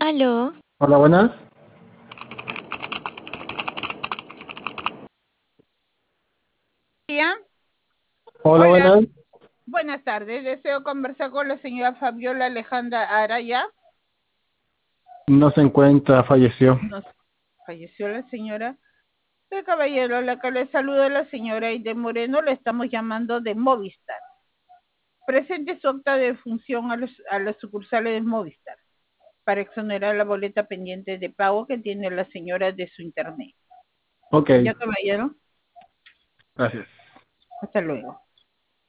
Aló, Hola, buenas. Día. Hola, Hola, buenas. buenas tardes. Deseo conversar con la señora Fabiola Alejandra Araya. No se encuentra, falleció. Nos falleció la señora. El caballero, la que le saluda la señora Aide Moreno, le estamos llamando de Movistar. Presente su acta de función a las sucursales de Movistar para exonerar la boleta pendiente de pago que tiene la señora de su internet. Ok, Ya, caballero, gracias. hasta luego.